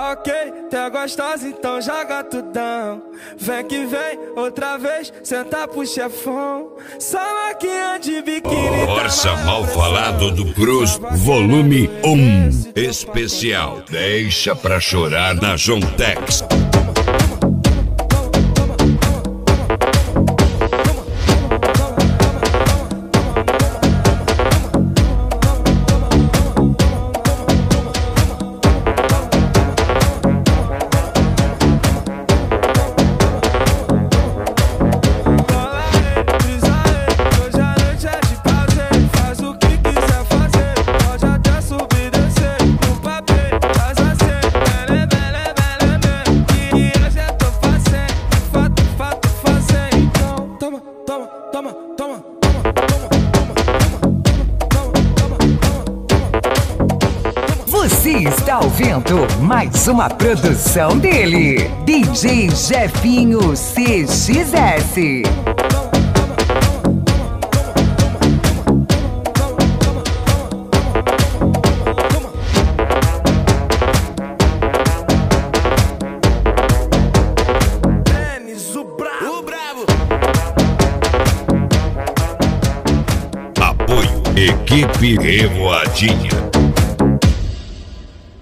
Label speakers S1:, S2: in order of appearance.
S1: Tá ok, tá gostosa, então joga tudão. Vem que vem, outra vez, senta pro chefão. Só maquinha de biquíni.
S2: Força Mal Falado do Cruz, volume 1. Especial, deixa pra chorar na Jontex.
S3: Você está ouvindo mais uma produção dele, DJ Jefinho CXS.
S2: Apoio Equipe Revoadinha.